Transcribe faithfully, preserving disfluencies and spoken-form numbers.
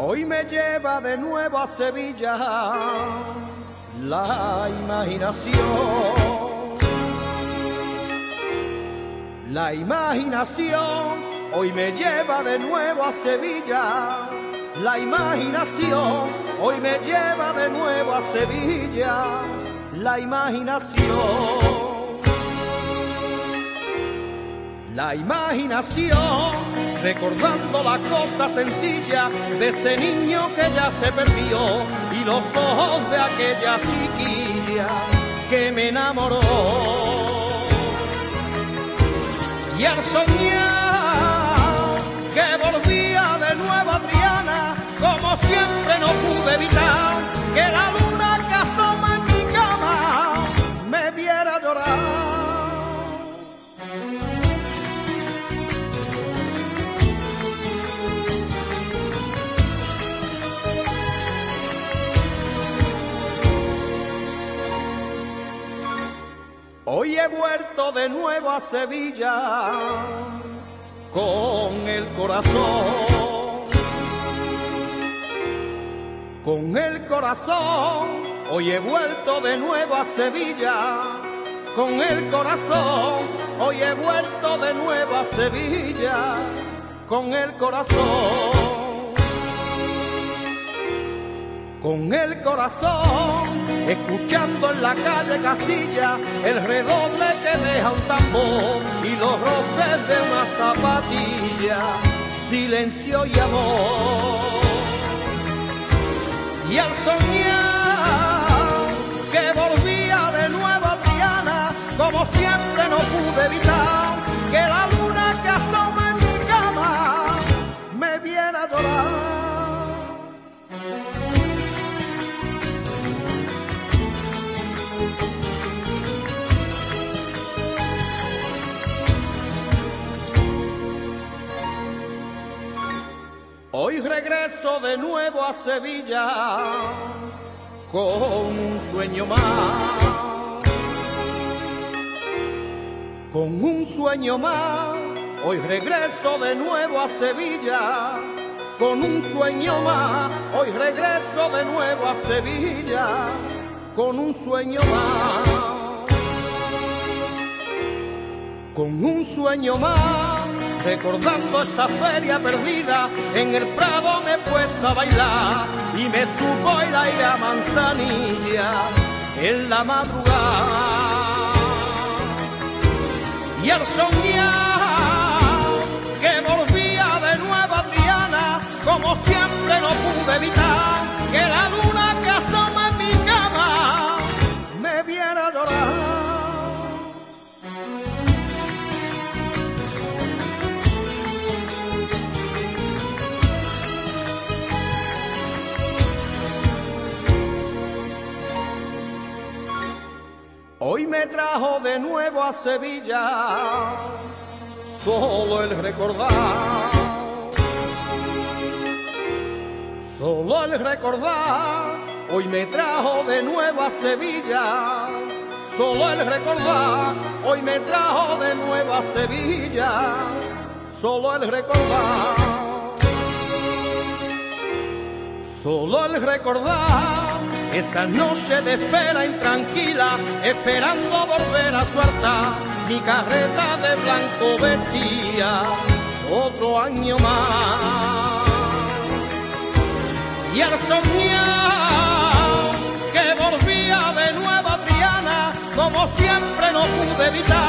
Hoy me lleva de nuevo a Sevilla la imaginación. La imaginación hoy me lleva de nuevo a Sevilla. La imaginación hoy me lleva de nuevo a Sevilla. La imaginación. La imaginación, recordando la cosa sencilla de ese niño que ya se perdió y los ojos de aquella chiquilla que me enamoró. Y al soñar que volvía de nuevo a Triana, como siempre no pude evitar que la luna que asoma en mi cama me viera llorar. Hoy he vuelto de nuevo a Sevilla con el corazón, con el corazón. Hoy he vuelto de nuevo a Sevilla con el corazón. Hoy he vuelto de nuevo a Sevilla con el corazón, con el corazón. Escuchando en la calle Castilla el redoble que deja un tambor y los roces de una zapatilla, silencio y amor. Y al soñar que volvía de nuevo a Triana, como siempre no pude evitar que la luna que asoma en mi cama me viera llorar. Hoy regreso de nuevo a Sevilla con un sueño más, con un sueño más. Hoy regreso de nuevo a Sevilla con un sueño más. Hoy regreso de nuevo a Sevilla con un sueño más, con un sueño más. Recordando esa feria perdida, en el Prado me he puesto a bailar y me supo el aire a manzanilla en la madrugada. Y al soñar que volvía de nuevo a Triana, como siempre no pude evitar que la luna que asoma en mi cama me viera llorar. Hoy me trajo de nuevo a Sevilla solo el recordar, solo el recordar. Hoy me trajo de nuevo a Sevilla solo el recordar. Hoy me trajo de nuevo a Sevilla solo el recordar, solo el recordar. Esa noche de espera intranquila, esperando volver a su altar, mi carreta de blanco vestía otro año más. Y al soñar que volvía de nuevo a Triana, como siempre no pude evitar